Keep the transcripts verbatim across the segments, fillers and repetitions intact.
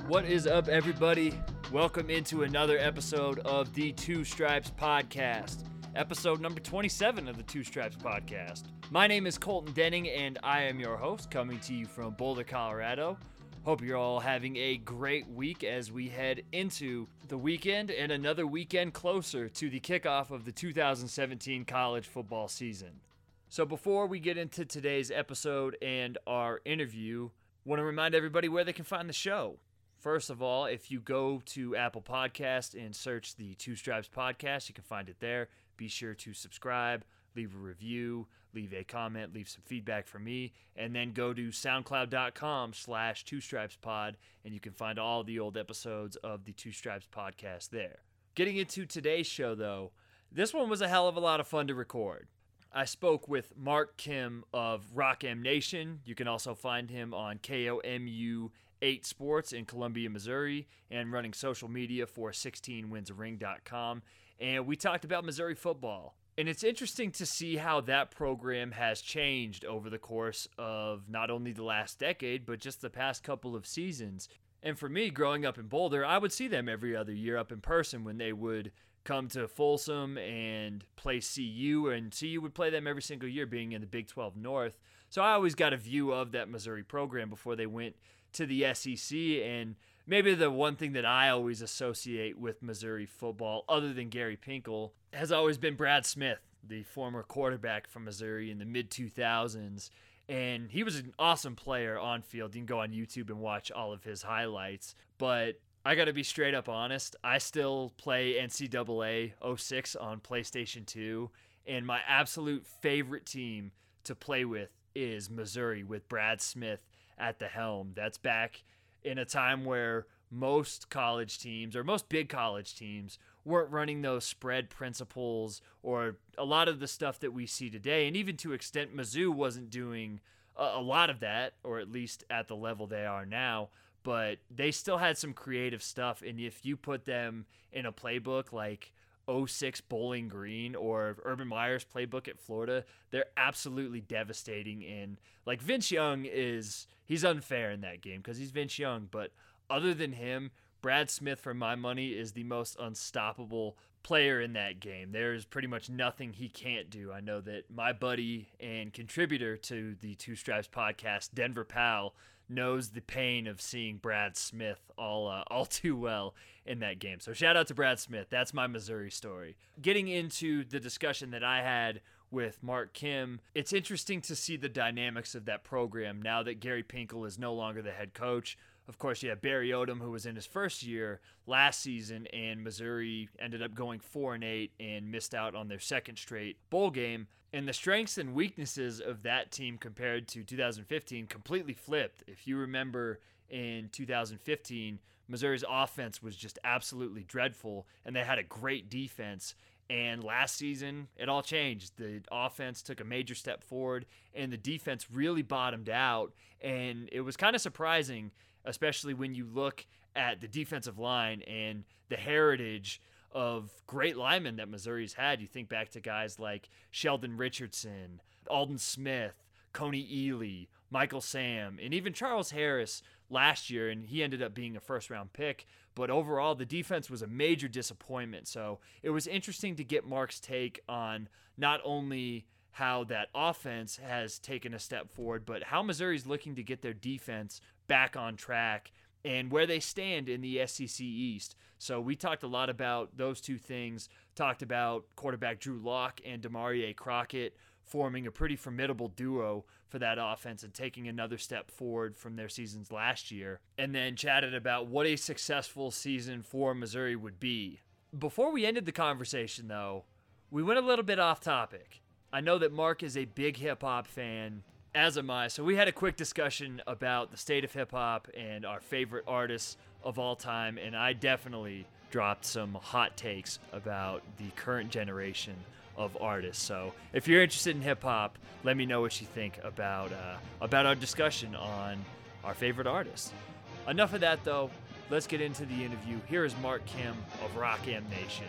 What is up, everybody? Welcome into another episode of the Two Stripes Podcast, episode number twenty-seven of the Two Stripes Podcast. My name is Colton Denning, and I am your host, coming to you from Boulder, Colorado. Hope you're all having a great week as we head into the weekend and another weekend closer to the kickoff of the two thousand seventeen college football season. So before we get into today's episode and our interview, I want to remind everybody where they can find the show. First of all, if you go to Apple Podcast and search the Two Stripes Podcast, you can find it there. Be sure to subscribe, leave a review, leave a comment, leave some feedback for me, and then go to soundcloud.com slash Two Stripes Pod, and you can find all the old episodes of the Two Stripes Podcast there. Getting into today's show, though, this one was a hell of a lot of fun to record. I spoke with Mark Kim of Rock M Nation. You can also find him on K O M U eight Sports in Columbia, Missouri, and running social media for sixteen wins a ring dot com. And we talked about Missouri football. And it's interesting to see how that program has changed over the course of not only the last decade, but just the past couple of seasons. And for me, growing up in Boulder, I would see them every other year up in person when they would come to Folsom and play C U, and C U would play them every single year, being in the Big twelve North. So I always got a view of that Missouri program before they went to the S E C, and maybe the one thing that I always associate with Missouri football, other than Gary Pinkel, has always been Brad Smith, the former quarterback from Missouri in the mid two thousands. And he was an awesome player on field. You can go on YouTube and watch all of his highlights. But I got to be straight up honest. I still play N C double A oh six on PlayStation two. And my absolute favorite team to play with is Missouri with Brad Smith at the helm. That's back in a time where most college teams, or most big college teams, weren't running those spread principles or a lot of the stuff that we see today. And even to extent, Mizzou wasn't doing a, a lot of that, or at least at the level they are now. But they still had some creative stuff. And if you put them in a playbook like oh six Bowling Green or Urban Meyer's playbook at Florida, they're absolutely devastating. And like Vince Young is, he's unfair in that game because he's Vince Young. But other than him, Brad Smith, for my money, is the most unstoppable player in that game. There's pretty much nothing he can't do. I know that my buddy and contributor to the Two Stripes Podcast, Denver Powell, knows the pain of seeing Brad Smith all uh, all too well in that game. So shout out to Brad Smith. That's my Missouri story. Getting into the discussion that I had with Mark Kim, it's interesting to see the dynamics of that program now that Gary Pinkel is no longer the head coach. Of course, you have Barry Odom, who was in his first year last season, and Missouri ended up going four and eight and missed out on their second straight bowl game. And the strengths and weaknesses of that team compared to two thousand fifteen completely flipped. If you remember, in two thousand fifteen, Missouri's offense was just absolutely dreadful, and they had a great defense. And last season, it all changed. The offense took a major step forward, and the defense really bottomed out. And it was kind of surprising, especially when you look at the defensive line and the heritage of great linemen that Missouri's had. You think back to guys like Sheldon Richardson, Alden Smith, Coney Ely, Michael Sam, and even Charles Harris last year, and he ended up being a first-round pick. But overall, the defense was a major disappointment. So it was interesting to get Mark's take on not only how that offense has taken a step forward, but how Missouri's looking to get their defense back on track and where they stand in the S E C East. So we talked a lot about those two things, talked about quarterback Drew Lock and Demarie Crockett forming a pretty formidable duo for that offense and taking another step forward from their seasons last year, and then chatted about what a successful season for Missouri would be. Before we ended the conversation, though, we went a little bit off topic. I know that Mark is a big hip-hop fan, as am I, so we had a quick discussion about the state of hip-hop and our favorite artists of all time, and I definitely dropped some hot takes about the current generation of artists. So if you're interested in hip-hop, let me know what you think about uh, about our discussion on our favorite artists. Enough of that, though. Let's get into the interview. Here is Mark Kim of Rock M Nation.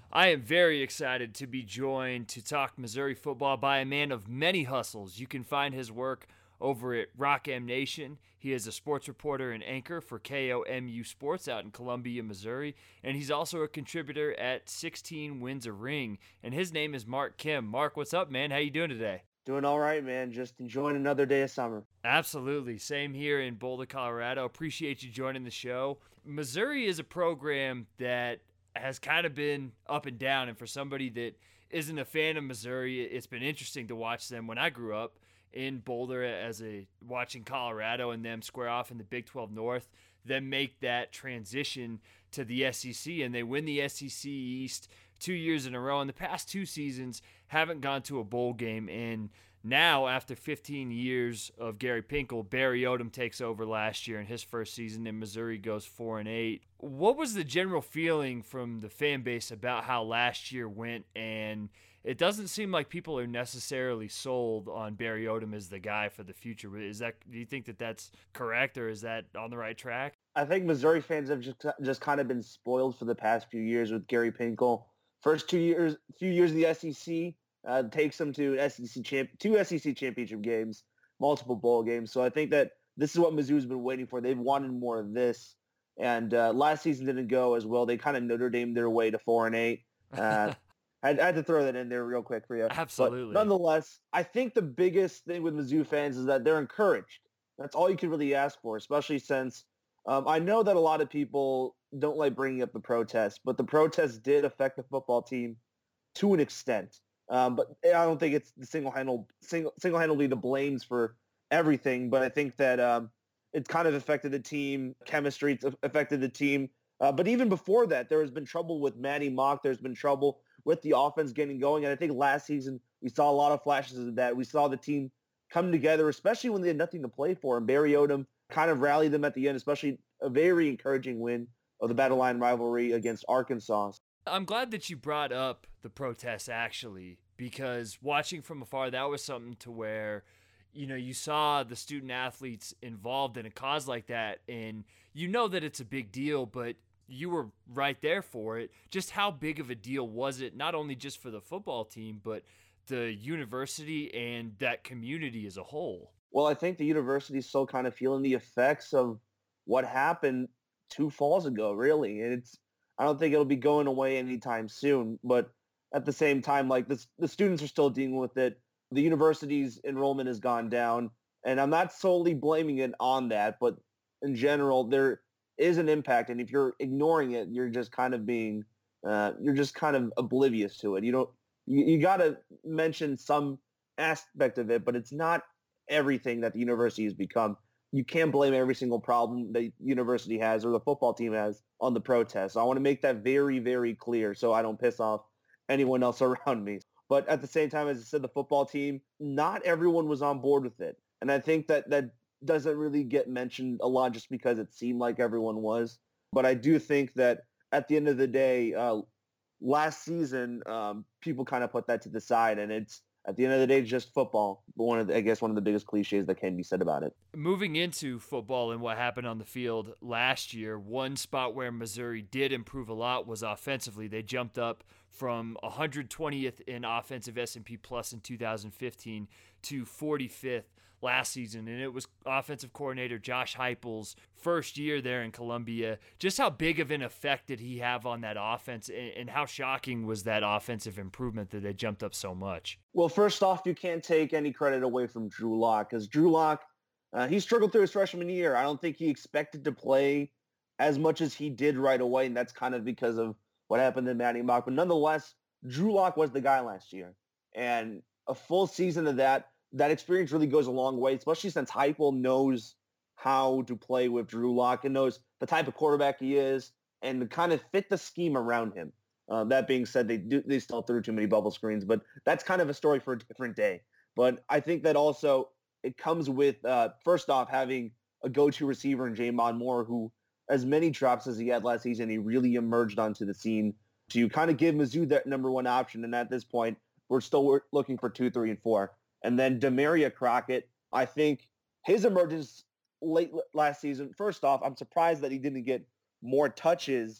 I am very excited to be joined to talk Missouri football by a man of many hustles. You can find his work over at Rock M Nation. He is a sports reporter and anchor for K O M U Sports out in Columbia, Missouri, and he's also a contributor at sixteen Wins a Ring. And his name is Mark Kim. Mark, what's up, man? How you doing today? Doing all right, man. Just enjoying another day of summer. Absolutely. Same here in Boulder, Colorado. Appreciate you joining the show. Missouri is a program that has kind of been up and down, and for somebody that isn't a fan of Missouri, it's been interesting to watch them. When I grew up in Boulder as a watching Colorado and them square off in the Big twelve North, then make that transition to the S E C, and they win the S E C East two years in a row. In the past two seasons, haven't gone to a bowl game, and now, after fifteen years of Gary Pinkel, Barry Odom takes over last year in his first season, and Missouri goes four and eight. What was the general feeling from the fan base about how last year went? And it doesn't seem like people are necessarily sold on Barry Odom as the guy for the future. Is that? Do you think that that's correct, or is that on the right track? I think Missouri fans have just just kind of been spoiled for the past few years with Gary Pinkel. First two years, few years in the S E C. Uh, takes them to S E C champ, two S E C championship games, multiple bowl games. So I think that this is what Mizzou's been waiting for. They've wanted more of this, and uh, last season didn't go as well. They kind of Notre Dame their way to four and eight. Uh, I, I had to throw that in there real quick for you. Absolutely. But nonetheless, I think the biggest thing with Mizzou fans is that they're encouraged. That's all you can really ask for, especially since um, I know that a lot of people don't like bringing up the protests, but the protests did affect the football team to an extent. Um, but I don't think it's the single-handle, single, single-handedly the blames for everything. But I think that um, it's kind of affected the team. Chemistry, it's affected the team. Uh, but even before that, there has been trouble with Matty Mock. There's been trouble with the offense getting going. And I think last season we saw a lot of flashes of that. We saw the team come together, especially when they had nothing to play for. And Barry Odom kind of rallied them at the end, especially a very encouraging win of the Battle Line rivalry against Arkansas. I'm glad that you brought up the protests, actually, because watching from afar, that was something to where, you know, you saw the student athletes involved in a cause like that, and you know that it's a big deal, but you were right there for it. Just how big of a deal was it, not only just for the football team, but the university and that community as a whole? Well, I think the university is still kind of feeling the effects of what happened two falls ago, really. And it's, I don't think it'll be going away anytime soon, but at the same time, like the, the students are still dealing with it. The university's enrollment has gone down, and I'm not solely blaming it on that, but in general, there is an impact. And if you're ignoring it, you're just kind of being, uh, you're just kind of oblivious to it. You don't, you, you got to mention some aspect of it, but it's not everything that the university has become. You can't blame every single problem the university has or the football team has on the protests. So I want to make that very, very clear so I don't piss off anyone else around me. But at the same time, as I said, the football team, not everyone was on board with it. And I think that that doesn't really get mentioned a lot just because it seemed like everyone was. But I do think that at the end of the day, uh, last season, um, people kind of put that to the side, and it's, at the end of the day, it's just football. One of the, I guess one of the biggest cliches that can be said about it. Moving into football and what happened on the field last year, one spot where Missouri did improve a lot was offensively. They jumped up from one hundred twentieth in offensive S and P Plus in two thousand fifteen to forty-fifth last season, and it was offensive coordinator Josh Heupel's first year there in Columbia. Just how big of an effect did he have on that offense, and how shocking was that offensive improvement that they jumped up so much? Well, first off, you can't take any credit away from Drew Lock, because Drew Lock, uh, he struggled through his freshman year. I don't think he expected to play as much as he did right away, and that's kind of because of what happened to Matty Mock. But nonetheless, Drew Lock was the guy last year, and a full season of that, that experience really goes a long way, especially since Heupel knows how to play with Drew Lock and knows the type of quarterback he is and to kind of fit the scheme around him. Uh, that being said, they do they still threw too many bubble screens, but that's kind of a story for a different day. But I think that also it comes with, uh, first off, having a go-to receiver in J'Mon Moore, who, as many drops as he had last season, he really emerged onto the scene to kind of give Mizzou that number one option. And at this point, we're still looking for two, three, and four. And then Demaria Crockett, I think his emergence late last season, first off, I'm surprised that he didn't get more touches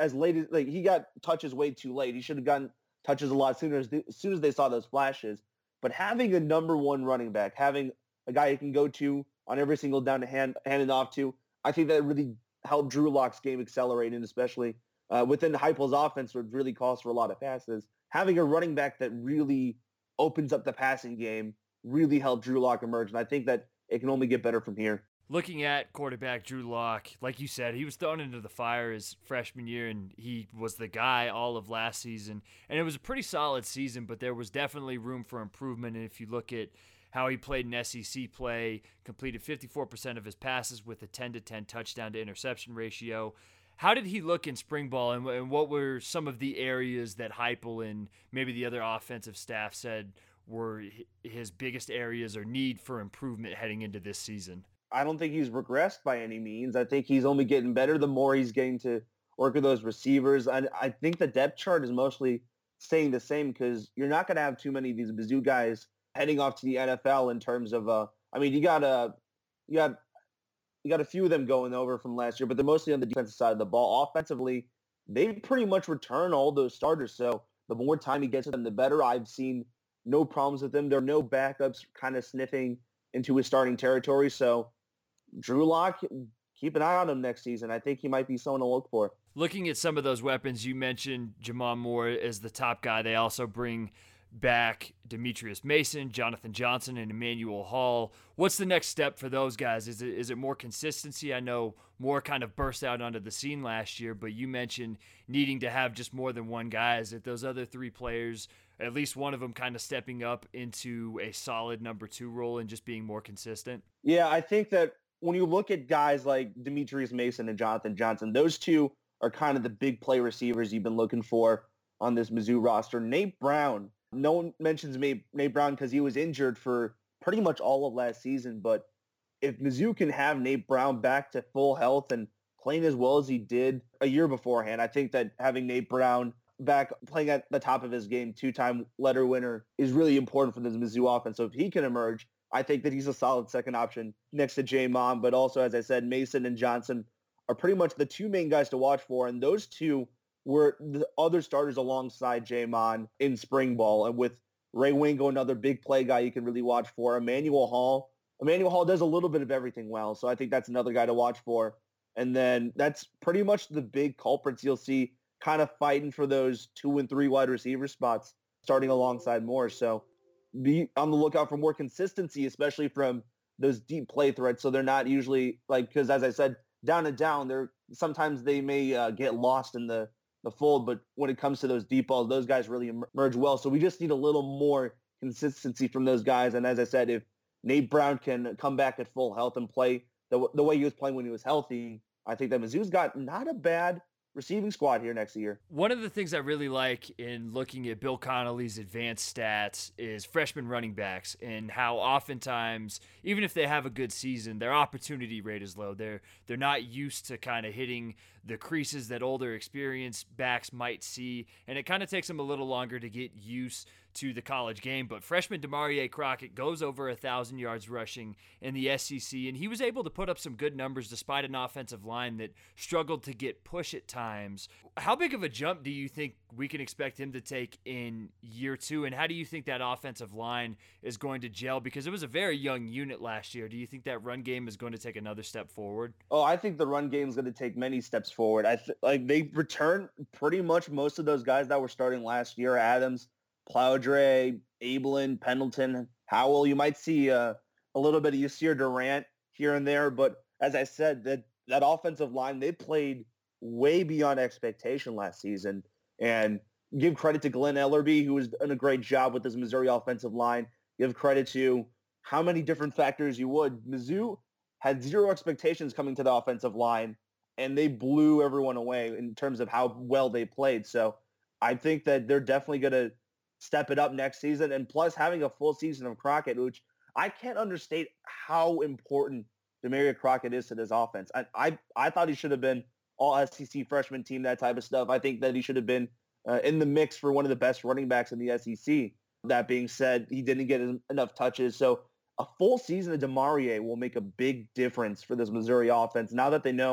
as late as like he got touches way too late. He should have gotten touches a lot sooner as, the, as soon as they saw those flashes. But having a number one running back, having a guy you can go to on every single down to hand hand it off to, I think that really helped Drew Lock's game accelerate, and especially uh, within Heupel's offense, which really calls for a lot of passes. Having a running back that really opens up the passing game really helped Drew Lock emerge, and I think that it can only get better from here. Looking at quarterback Drew Lock, like you said, he was thrown into the fire his freshman year, and he was the guy all of last season. And it was a pretty solid season, but there was definitely room for improvement. And if you look at how he played in S E C play, completed fifty-four percent of his passes with a ten to ten touchdown to interception ratio. How did he look in spring ball, and, and what were some of the areas that Heupel and maybe the other offensive staff said were his biggest areas or need for improvement heading into this season? I don't think he's regressed by any means. I think he's only getting better the more he's getting to work with those receivers. I, I think the depth chart is mostly staying the same because you're not going to have too many of these Mizzou guys heading off to the N F L in terms of, uh, I mean, you got a, you got, you got a few of them going over from last year, but they're mostly on the defensive side of the ball. Offensively, they pretty much return all those starters. So the more time he gets to them, the better. I've seen no problems with them. There are no backups kind of sniffing into his starting territory. So Drew Lock, keep an eye on him next season. I think he might be someone to look for. Looking at some of those weapons, you mentioned Jamon Moore as the top guy. They also bring back Demetrius Mason, Jonathan Johnson, and Emmanuel Hall. What's the next step for those guys? Is it is it more consistency? I know Moore kind of burst out onto the scene last year, but you mentioned needing to have just more than one guy. Is it those other three players, at least one of them kind of stepping up into a solid number two role and just being more consistent? Yeah, I think that when you look at guys like Demetrius Mason and Jonathan Johnson, those two are kind of the big play receivers you've been looking for on this Mizzou roster. Nate Brown, no one mentions Nate, Nate Brown because he was injured for pretty much all of last season. But if Mizzou can have Nate Brown back to full health and playing as well as he did a year beforehand, I think that having Nate Brown back playing at the top of his game, two-time letter winner, is really important for this Mizzou offense. So if he can emerge, I think that he's a solid second option next to Jamon. But also, as I said, Mason and Johnson are pretty much the two main guys to watch for. And those two were the other starters alongside Jamon in spring ball. And with Ray Wingo, another big play guy you can really watch for. Emmanuel Hall. Emmanuel Hall does a little bit of everything well. So I think that's another guy to watch for. And then that's pretty much the big culprits you'll see kind of fighting for those two and three wide receiver spots starting alongside Moore. So be on the lookout for more consistency, especially from those deep play threats. So they're not usually like, because as I said, down and down, they're sometimes they may uh, get lost in the, the fold. But when it comes to those deep balls, those guys really emerge well. So we just need a little more consistency from those guys. And as I said, if Nate Brown can come back at full health and play the, the way he was playing when he was healthy, I think that Mizzou's got not a bad receiving squad here next year. One of the things I really like in looking at Bill Connolly's advanced stats is freshman running backs and how oftentimes, even if they have a good season, their opportunity rate is low. They're they're not used to kind of hitting the creases that older experienced backs might see, and it kind of takes them a little longer to get used to the college game. But freshman Demarie Crockett goes over a thousand yards rushing in the S E C, and he was able to put up some good numbers despite an offensive line that struggled to get push at times. How big of a jump do you think we can expect him to take in year two, and how do you think that offensive line is going to gel? Because it was a very young unit last year. Do you think that run game is going to take another step forward? Oh, I think the run game is going to take many steps forward. I th- like they return pretty much most of those guys that were starting last year: Adams, Plowdre, Abelin, Pendleton, Howell. You might see uh, a little bit of Yasir Durant here and there, but as I said, that that offensive line, they played way beyond expectation last season. And give credit to Glenn Ellerby, who has done a great job with this Missouri offensive line. Give credit to how many different factors you would. Mizzou had zero expectations coming to the offensive line, and they blew everyone away in terms of how well they played. So I think that they're definitely going to step it up next season. And plus having a full season of Crockett, which I can't understate how important Demarie Crockett is to this offense. I, I, I thought he should have been all S E C freshman team, that type of stuff. I think that he should have been uh, in the mix for one of the best running backs in the S E C. That being said, he didn't get enough touches. So a full season of Demarie will make a big difference for this Missouri offense. Now that they know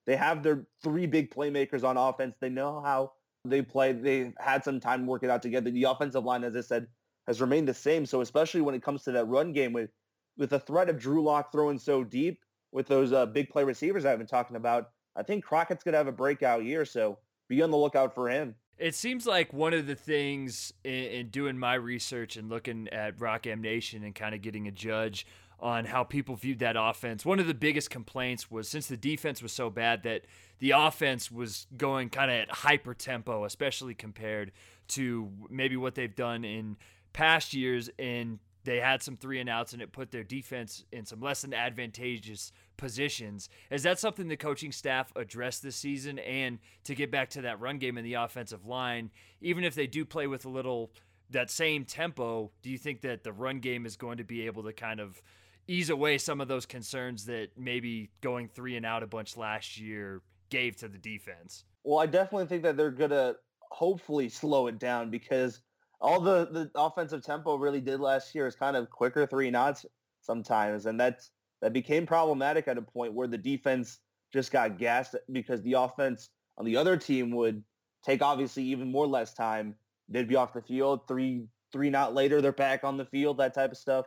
They have their three big playmakers on offense. They know how they play. They've had some time to work it out together. The offensive line, as I said, has remained the same. So especially when it comes to that run game with, with the threat of Drew Lock throwing so deep with those uh, big play receivers I've been talking about, I think Crockett's going to have a breakout year. So be on the lookout for him. It seems like one of the things in, in doing my research and looking at Rock M Nation and kind of getting a judge on how people viewed that offense, one of the biggest complaints was since the defense was so bad that the offense was going kind of at hyper tempo, especially compared to maybe what they've done in past years, and they had some three and outs and it put their defense in some less than advantageous positions. Is that something the coaching staff addressed this season? And to get back to that run game and the offensive line, even if they do play with a little that same tempo, do you think that the run game is going to be able to kind of ease away some of those concerns that maybe going three and out a bunch last year gave to the defense? Well, I definitely think that they're going to hopefully slow it down, because all the, the offensive tempo really did last year is kind of quicker three and outs sometimes. And that's, that became problematic at a point where the defense just got gassed because the offense on the other team would take obviously even more less time. They'd be off the field three, three not later, they're back on the field, that type of stuff.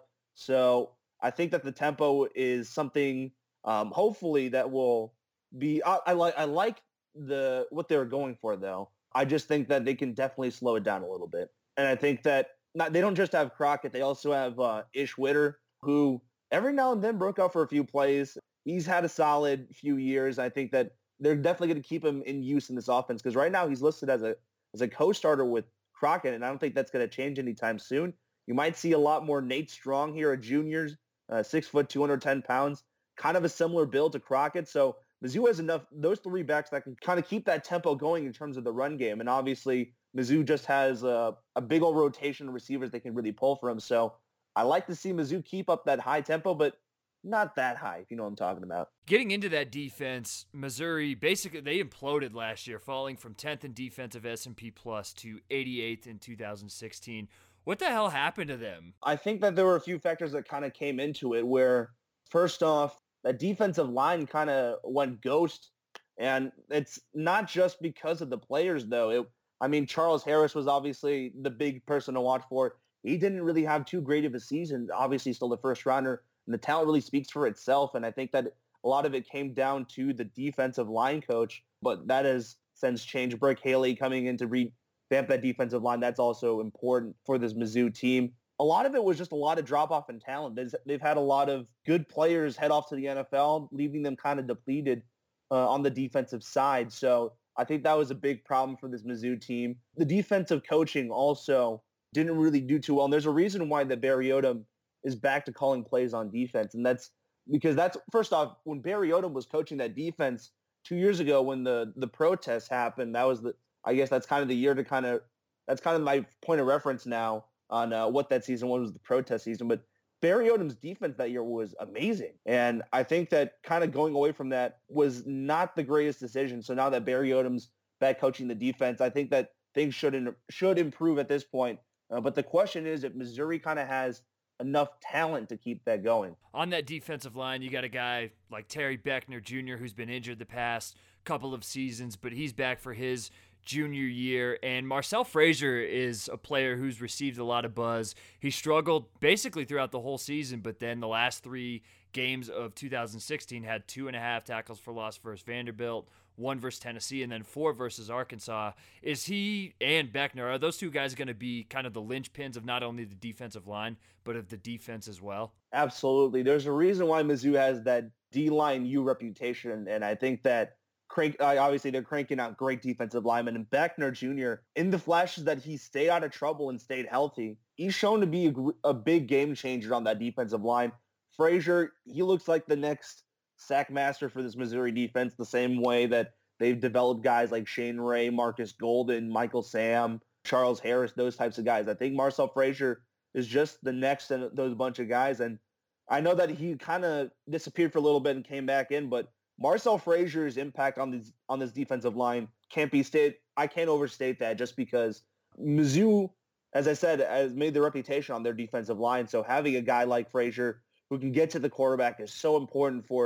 So I think that the tempo is something um, hopefully that will be, I, I like, I like the, what they're going for though. I just think that they can definitely slow it down a little bit. And I think that not, they don't just have Crockett. They also have uh, Ish Witter, who every now and then broke out for a few plays. He's had a solid few years. I think that they're definitely going to keep him in use in this offense, because right now he's listed as a as a co-starter with Crockett, and I don't think that's going to change anytime soon. You might see a lot more Nate Strong here, a junior, uh, six foot, two hundred ten pounds, kind of a similar build to Crockett. So Mizzou has enough, those three backs that can kind of keep that tempo going in terms of the run game. And obviously Mizzou just has a, a big old rotation of receivers they can really pull from. So I like to see Mizzou keep up that high tempo, but not that high, if you know what I'm talking about. Getting into that defense, Missouri, basically they imploded last year, falling from tenth in defensive S and P plus to eighty-eighth in two thousand sixteen. What the hell happened to them? I think that there were a few factors that kind of came into it, where first off, that defensive line kind of went ghost. And it's not just because of the players, though. It, I mean, Charles Harris was obviously the big person to watch for. He didn't really have too great of a season. Obviously, still the first rounder. And the talent really speaks for itself. And I think that a lot of it came down to the defensive line coach. But that has since changed. Brick Haley coming in to revamp that defensive line. That's also important for this Mizzou team. A lot of it was just a lot of drop-off in talent. They've, they've had a lot of good players head off to the N F L, leaving them kind of depleted uh, on the defensive side. So I think that was a big problem for this Mizzou team. The defensive coaching also didn't really do too well. And there's a reason why that Barry Odom is back to calling plays on defense. And that's because that's, first off, when Barry Odom was coaching that defense two years ago when the, the protests happened, that was the, I guess that's kind of the year to kind of, that's kind of my point of reference now on uh, what that season was, was the protest season. But Barry Odom's defense that year was amazing. And I think that kind of going away from that was not the greatest decision. So now that Barry Odom's back coaching the defense, I think that things should, in, should improve at this point. Uh, but the question is if Missouri kind of has enough talent to keep that going. On that defensive line, you got a guy like Terry Beckner Junior who's been injured the past couple of seasons, but he's back for his junior year. And Marcel Frazier is a player who's received a lot of buzz. He struggled basically throughout the whole season, but then the last three games of two thousand sixteen had two and a half tackles for loss versus Vanderbilt, one versus Tennessee, and then four versus Arkansas. Is he and Beckner, are those two guys going to be kind of the linchpins of not only the defensive line, but of the defense as well? Absolutely. There's a reason why Mizzou has that D-line U reputation, and I think that crank, uh, obviously they're cranking out great defensive linemen. And Beckner Junior, in the flashes that he stayed out of trouble and stayed healthy, he's shown to be a, a big game changer on that defensive line. Frazier, he looks like the next sack master for this Missouri defense, the same way that they've developed guys like Shane Ray, Marcus Golden, Michael Sam, Charles Harris, those types of guys. I think Marcel Frazier is just the next in those bunch of guys. And I know that he kind of disappeared for a little bit and came back in, but Marcel Frazier's impact on this on this defensive line can't be stated. I can't overstate that, just because Mizzou, as I said, has made their reputation on their defensive line. So having a guy like Frazier who can get to the quarterback is so important for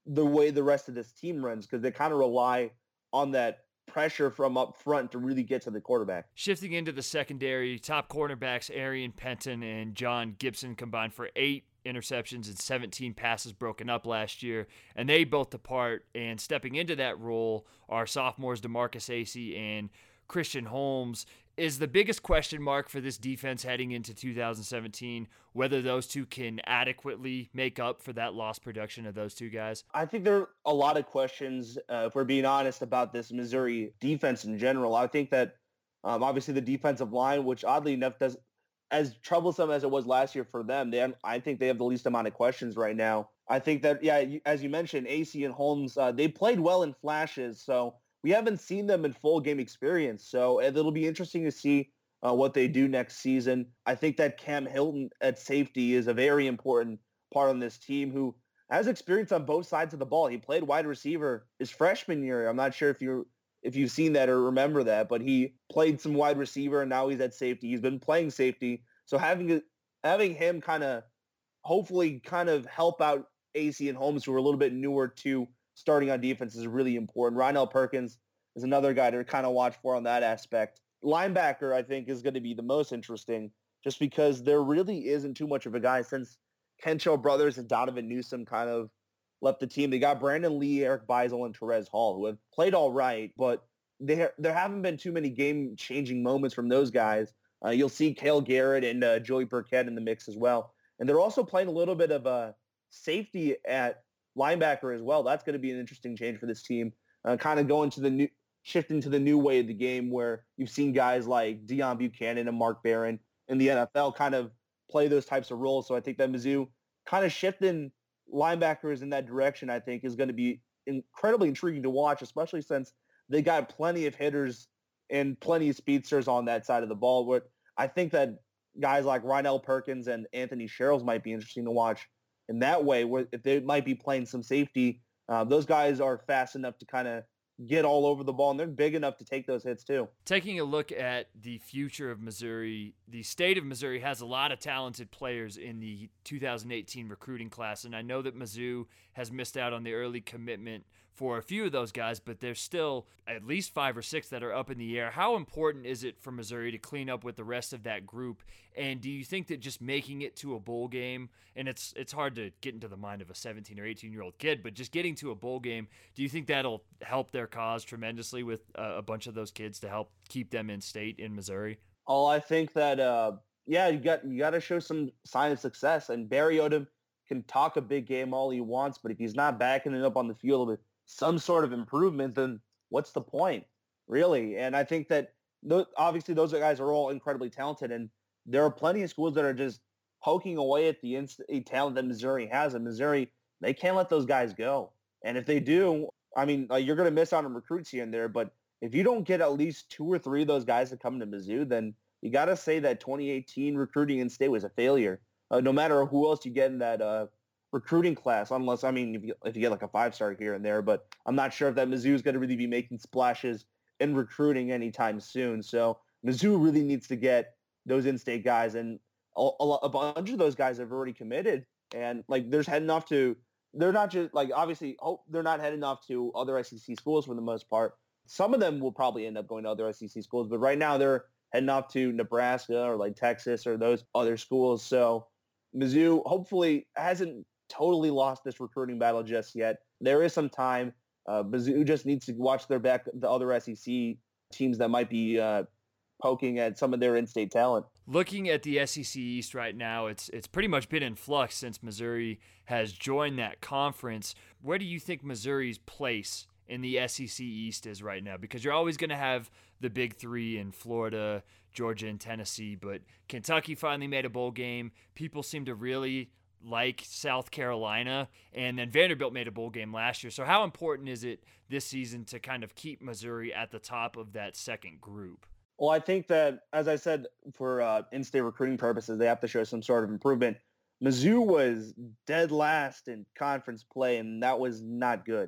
the way the rest of this team runs, because they kind of rely on that pressure from up front to really get to the quarterback. Shifting into the secondary, top cornerbacks Arian Penton and John Gibson combined for eight interceptions and seventeen passes broken up last year, and they both depart. And stepping into that role are sophomores DeMarcus Acey and Christian Holmes. Is the biggest question mark for this defense heading into two thousand seventeen whether those two can adequately make up for that lost production of those two guys? I think there are a lot of questions, uh, if we're being honest, about this Missouri defense in general. I think that um, obviously the defensive line, which oddly enough does as troublesome as it was last year for them, they I think they have the least amount of questions right now. I think that, yeah, as you mentioned, Acey and Holmes, uh, they played well in flashes, so we haven't seen them in full game experience. So it'll be interesting to see uh, what they do next season. I think that Cam Hilton at safety is a very important part on this team who has experience on both sides of the ball. He played wide receiver his freshman year. I'm not sure if you if you've seen that or remember that, but he played some wide receiver and now he's at safety. He's been playing safety. So having having him kind of hopefully kind of help out Acey and Holmes, who are a little bit newer to starting on defense, is really important. Rynell Perkins is another guy to kind of watch for on that aspect. Linebacker, I think, is going to be the most interesting just because there really isn't too much of a guy since Kencho Brothers and Donovan Newsom kind of left the team. They got Brandon Lee, Eric Beisel, and Terez Hall, who have played all right, but there there haven't been too many game-changing moments from those guys. Uh, you'll see Cale Garrett and uh, Joey Burkett in the mix as well. And they're also playing a little bit of a safety at linebacker as well. That's going to be an interesting change for this team. Uh, kind of going to the new, shifting to the new way of the game where you've seen guys like Deion Buchanan and Mark Barron in the N F L kind of play those types of roles. So I think that Mizzou kind of shifting linebackers in that direction, I think, is going to be incredibly intriguing to watch, especially since they got plenty of hitters and plenty of speedsters on that side of the ball. Where I think that guys like Rynell Perkins and Anthony Sherrills might be interesting to watch in that way, where if they might be playing some safety, uh, those guys are fast enough to kind of get all over the ball, and they're big enough to take those hits too. Taking a look at the future of Missouri, the state of Missouri has a lot of talented players in the two thousand eighteen recruiting class, and I know that Mizzou has missed out on the early commitment for a few of those guys, but there's still at least five or six that are up in the air. How important is it for Missouri to clean up with the rest of that group? And do you think that just making it to a bowl game, and it's it's hard to get into the mind of a seventeen or eighteen-year-old kid, but just getting to a bowl game, do you think that'll help their cause tremendously with uh, a bunch of those kids to help keep them in state in Missouri? Oh, I think that, uh, yeah, you got you got to show some sign of success. And Barry Odom can talk a big game all he wants, but if he's not backing it up on the field with some sort of improvement, then what's the point, really? And I think that th- obviously those guys are all incredibly talented, and there are plenty of schools that are just poking away at the inst- talent that Missouri has. And Missouri, they can't let those guys go. And if they do, I mean, like, you're going to miss out on recruits here and there, but if you don't get at least two or three of those guys to come to Mizzou, then you got to say that twenty eighteen recruiting in state was a failure. Uh, no matter who else you get in that uh, recruiting class, unless, I mean, if you, if you get like a five-star here and there, but I'm not sure if that Mizzou is going to really be making splashes in recruiting anytime soon. So Mizzou really needs to get those in-state guys, and a, a, a bunch of those guys have already committed, and like there's heading off to, they're not just like, obviously, oh, they're not heading off to other S E C schools for the most part. Some of them will probably end up going to other S E C schools, but right now they're heading off to Nebraska or like Texas or those other schools. So Mizzou hopefully hasn't totally lost this recruiting battle just yet. There is some time. Uh, Mizzou just needs to watch their back, the other S E C teams that might be uh, poking at some of their in-state talent. Looking at the S E C East right now, it's it's pretty much been in flux since Missouri has joined that conference. Where do you think Missouri's place in the S E C East is right now? Because you're always going to have the big three in Florida, Georgia, and Tennessee, but Kentucky finally made a bowl game. People seem to really like South Carolina, and then Vanderbilt made a bowl game last year. So how important is it this season to kind of keep Missouri at the top of that second group? Well, I think that, as I said, for uh, in-state recruiting purposes, they have to show some sort of improvement. Mizzou was dead last in conference play, and that was not good.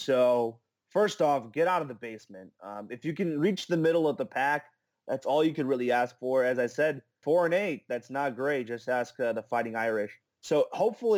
So first off, get out of the basement. Um, if you can reach the middle of the pack, that's all you could really ask for. As I said, four and eight, that's not great. Just ask uh, the Fighting Irish. So hopefully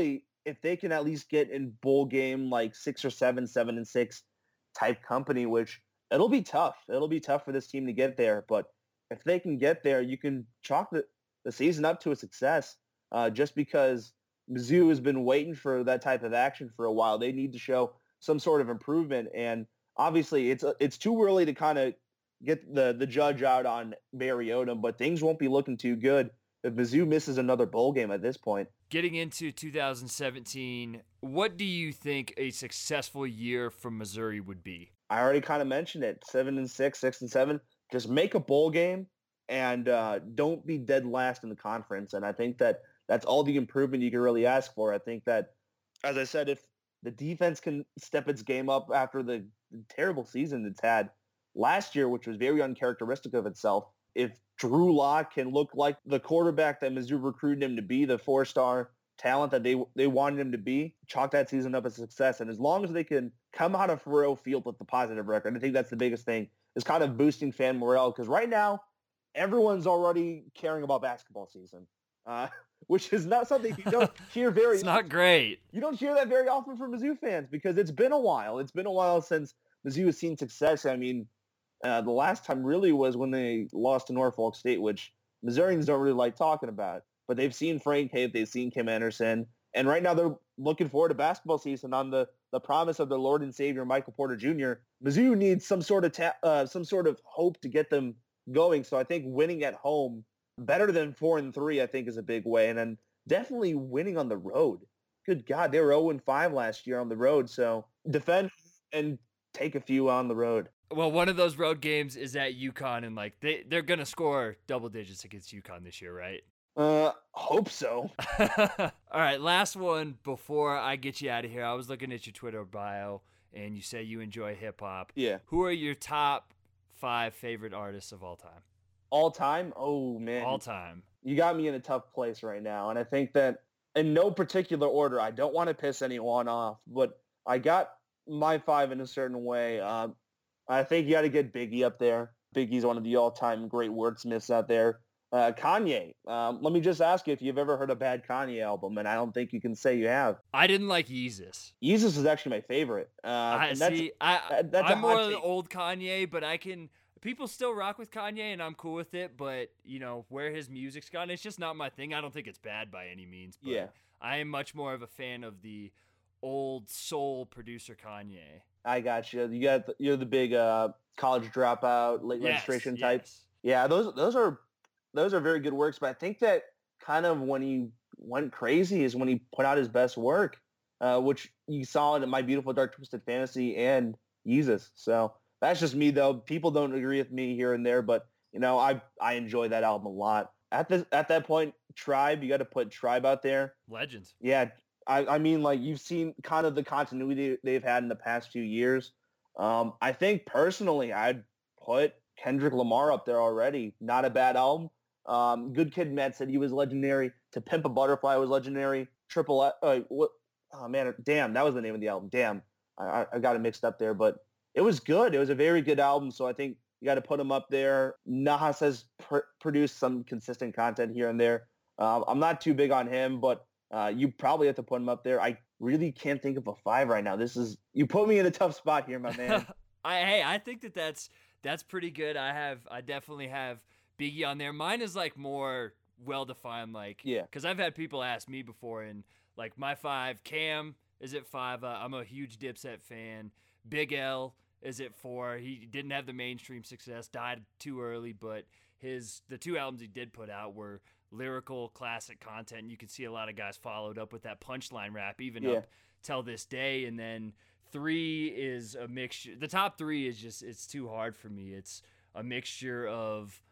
if they can at least get in bowl game like six or seven, seven and six type company, which it'll be tough. It'll be tough for this team to get there. But if they can get there, you can chalk the, the season up to a success uh, just because Mizzou has been waiting for that type of action for a while. They need to show some sort of improvement. And obviously it's it's too early to kind of get the, the judge out on Barry Odom, but things won't be looking too good if Mizzou misses another bowl game at this point. Getting into two thousand seventeen, what do you think a successful year for Missouri would be? I already kind of mentioned it. Seven and six, six and seven. Just make a bowl game and uh, don't be dead last in the conference. And I think that that's all the improvement you can really ask for. I think that, as I said, if the defense can step its game up after the terrible season it's had last year, which was very uncharacteristic of itself, if Drew Lock can look like the quarterback that Mizzou recruited him to be, the four-star talent that they they wanted him to be, chalk that season up as a success. And as long as they can come out of Faurot Field with the positive record, I think that's the biggest thing, is kind of boosting fan morale. Because right now, everyone's already caring about basketball season, uh, which is not something you don't hear very It's not great. You don't hear that very often from Mizzou fans because it's been a while. It's been a while since Mizzou has seen success. I mean, Uh, the last time really was when they lost to Norfolk State, which Missourians don't really like talking about. But they've seen Frank Haith, they've seen Kim Anderson, and right now they're looking forward to basketball season on the, the promise of their Lord and Savior Michael Porter Junior Mizzou needs some sort of ta- uh, some sort of hope to get them going. So I think winning at home, better than four and three, I think is a big way, and then definitely winning on the road. Good God, they were zero and five last year on the road. So defend and take a few on the road. Well, one of those road games is at UConn, and like they they're gonna score double digits against UConn this year, right? Uh, hope so. All right, last one before I get you out of here. I was looking at your Twitter bio, and you say you enjoy hip hop. Yeah. Who are your top five favorite artists of all time? All time? Oh man, All time. You got me in a tough place right now, and I think that in no particular order. I don't want to piss anyone off, but I got my five in a certain way. Um. I think you got to get Biggie up there. Biggie's one of the all-time great wordsmiths out there. Uh, Kanye. Um, let me just ask you if you've ever heard a bad Kanye album, and I don't think you can say you have. I didn't like Yeezus. Yeezus is actually my favorite. Uh, I and that's, see. I, that's I'm more take. the old Kanye, but I can. People still rock with Kanye, and I'm cool with it. But you know where his music's gone, it's just not my thing. I don't think it's bad by any means. But Yeah. I am much more of a fan of the old soul producer Kanye. I got you. You got the, you're the big uh, college dropout, late Yes, registration type. yes. Yeah, those those are those are very good works. But I think that kind of when he went crazy is when he put out his best work, uh, which you saw in My Beautiful Dark Twisted Fantasy and Yeezus. So that's just me, though. People don't agree with me here and there, but you know, I I enjoy that album a lot. At this at that point, Tribe, you got to put Tribe out there. Legends. Yeah. I, I mean, like, you've seen kind of the continuity they've had in the past few years. Um, I think, personally, I'd put Kendrick Lamar up there already. Not a bad album. Um, Good Kid Mad City was legendary. To Pimp a Butterfly was legendary. Triple uh, uh, what? Oh, man, damn, that was the name of the album. Damn, I, I got it mixed up there. But it was good. It was a very good album, so I think you got to put him up there. Nas has pr- produced some consistent content here and there. Uh, I'm not too big on him, but Uh, you probably have to put him up there. I really can't think of a five right now. This is you put me in a tough spot here, my man. I hey, I think that that's that's pretty good. I have I definitely have Biggie on there. Mine is like more well defined, like Yeah. Because I've had people ask me before, and like my five, Cam is at five. Uh, I'm a huge Dipset fan. Big L is at four. He didn't have the mainstream success, died too early, but his the two albums he did put out were lyrical classic content. You can see a lot of guys followed up with that punchline rap even Yeah. up till this day. And then three is a mixture. The top three is just, it's too hard for me. It's a mixture of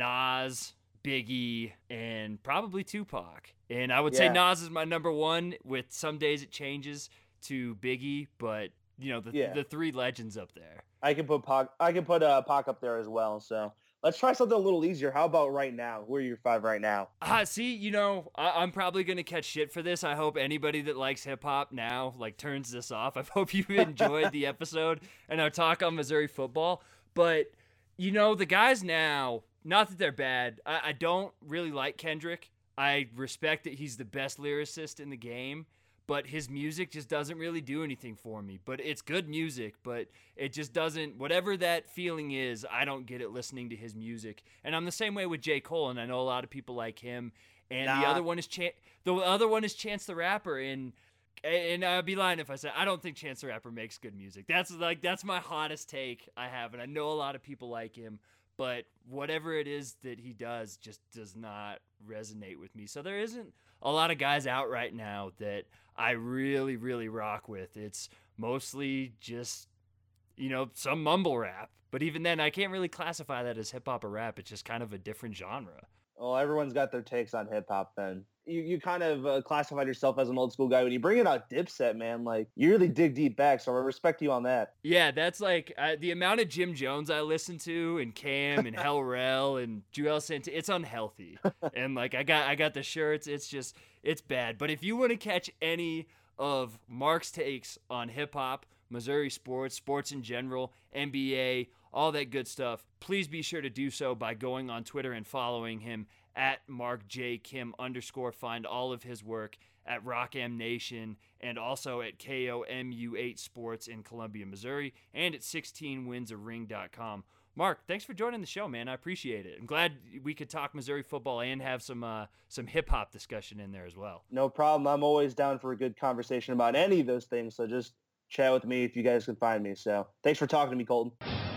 Nas, Biggie, and probably Tupac. And I would say Yeah. Nas is my number one. With some days it changes to Biggie, but you know, the Yeah. the three legends up there. I can put Pac. I can put uh, Pac up there as well. So let's try something a little easier. How about right now? Who are your five right now? Ah, see, you know, I- I'm probably gonna catch shit for this. I hope anybody that likes hip hop now like turns this off. I hope you enjoyed the episode and our talk on Missouri football. But you know, the guys now, not that they're bad. I, I don't really like Kendrick. I respect that he's the best lyricist in the game, but his music just doesn't really do anything for me. But it's good music, but it just doesn't, whatever that feeling is, I don't get it listening to his music. And I'm the same way with J. Cole, and I know a lot of people like him. And nah. the other one is Chan- the other one is Chance the Rapper, and and I'd be lying if I said I don't think Chance the Rapper makes good music. That's like that's my hottest take I have, and I know a lot of people like him, but whatever it is that he does just does not resonate with me. So there isn't a lot of guys out right now that I really, really rock with. It's mostly just, you know, some mumble rap. But even then, I can't really classify that as hip-hop or rap. It's just kind of a different genre. Well, everyone's got their takes on hip-hop then. You you kind of uh, classified yourself as an old school guy. When you bring it out Dipset, man, like, you really dig deep back, so I respect you on that. Yeah, that's like, uh, the amount of Jim Jones I listen to, and Cam, and Hell Rell, and Joel Santana, it's unhealthy. And, like, I got I got the shirts, it's just, it's bad. But if you want to catch any of Mark's takes on hip-hop, Missouri sports, sports in general, N B A, all that good stuff, please be sure to do so by going on Twitter and following him at Mark J. Kim underscore. Find all of his work at Rockam Nation and also at K O M U eight Sports in Columbia, Missouri, and at sixteen wins a ring dot com. Mark, thanks for joining the show, man. I appreciate it. I'm glad we could talk Missouri football and have some uh, some hip-hop discussion in there as well. No problem. I'm always down for a good conversation about any of those things, so just chat with me if you guys can find me. So thanks for talking to me, Colton.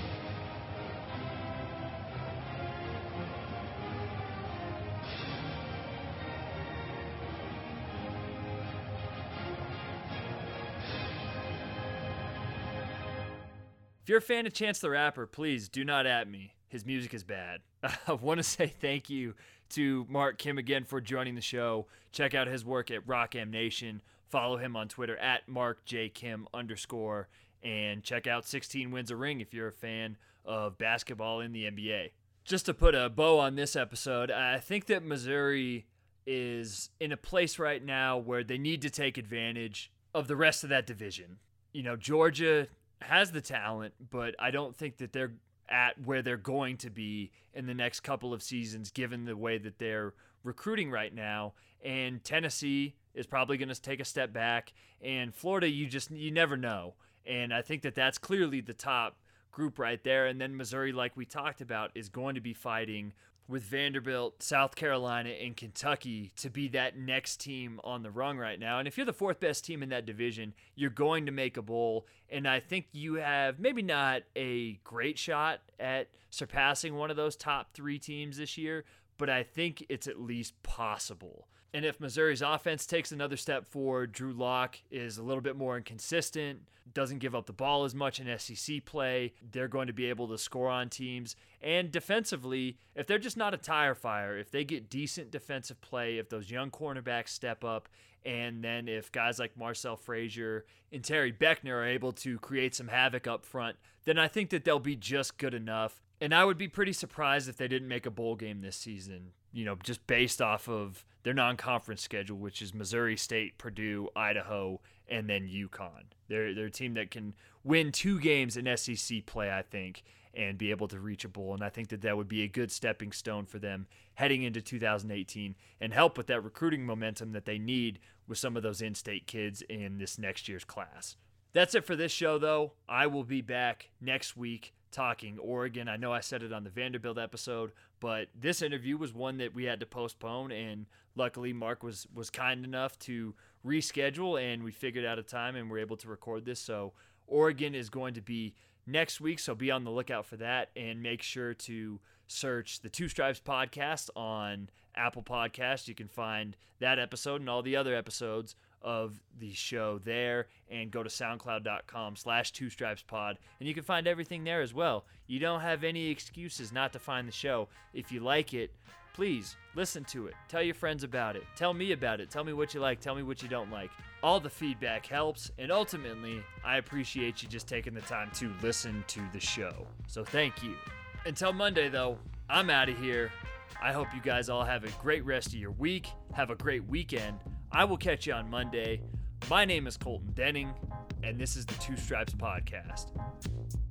If you're a fan of Chance the Rapper, please do not at me. His music is bad. I want to say thank you to Mark Kim again for joining the show. Check out his work at Rockam Nation. Follow him on Twitter at Mark J. Kim underscore. And check out sixteen wins a ring if you're a fan of basketball in the N B A. Just to put a bow on this episode, I think that Missouri is in a place right now where they need to take advantage of the rest of that division. You know, Georgia has the talent, but I don't think that they're at where they're going to be in the next couple of seasons, given the way that they're recruiting right now. And Tennessee is probably going to take a step back, and Florida, you just, you never know. And I think that that's clearly the top group right there. And then Missouri, like we talked about, is going to be fighting with Vanderbilt, South Carolina, and Kentucky to be that next team on the rung right now. And if you're the fourth best team in that division, you're going to make a bowl. And I think you have maybe not a great shot at surpassing one of those top three teams this year, but I think it's at least possible. And if Missouri's offense takes another step forward, Drew Lock is a little bit more inconsistent, doesn't give up the ball as much in S E C play, they're going to be able to score on teams. And defensively, if they're just not a tire fire, if they get decent defensive play, if those young cornerbacks step up, and then if guys like Marcel Frazier and Terry Beckner are able to create some havoc up front, then I think that they'll be just good enough. And I would be pretty surprised if they didn't make a bowl game this season, you know, just based off of their non-conference schedule, which is Missouri State, Purdue, Idaho, and then UConn. They're, they're a team that can win two games in S E C play, I think, and be able to reach a bowl. And I think that that would be a good stepping stone for them heading into two thousand eighteen and help with that recruiting momentum that they need with some of those in-state kids in this next year's class. That's it for this show, though. I will be back next week talking Oregon. I know I said it on the Vanderbilt episode, but this interview was one that we had to postpone, and luckily Mark was was kind enough to reschedule, and we figured out a time and we're able to record this. So Oregon is going to be next week, so be on the lookout for that, and make sure to search the Two Stripes podcast on Apple Podcasts. You can find that episode and all the other episodes of the show there, and go to soundcloud.com slash two stripes pod, and you can find everything there as well. You don't have any excuses not to find the show. If you like it, please listen to it. Tell your friends about it. Tell me about it. Tell me what you like. Tell me what you don't like. All the feedback helps, and ultimately, I appreciate you just taking the time to listen to the show. So thank you. Until Monday, though, I'm out of here. I hope you guys all have a great rest of your week. Have a great weekend. I will catch you on Monday. My name is Colton Denning, and this is the Two Stripes Podcast.